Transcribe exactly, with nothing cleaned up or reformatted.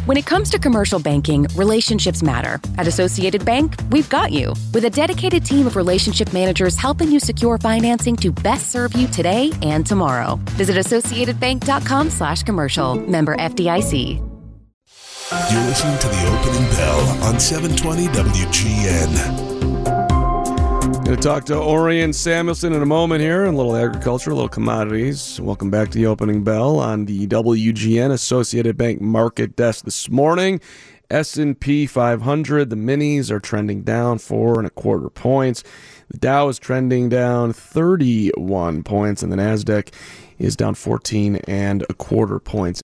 When it comes to commercial banking, relationships matter. At Associated Bank, we've got you. With a dedicated team of relationship managers helping you secure financing to best serve you today and tomorrow. Visit associatedbank.com slash commercial. Member F D I C. You're listening to The Opening Bell on seven twenty W G N. Going to talk to Orion Samuelson in a moment here, a little agriculture, a little commodities. Welcome back to The Opening Bell on the W G N Associated Bank Market Desk this morning. S and P five hundred, the minis are trending down four and a quarter points. The Dow is trending down thirty-one points, and the NASDAQ is down fourteen and a quarter points.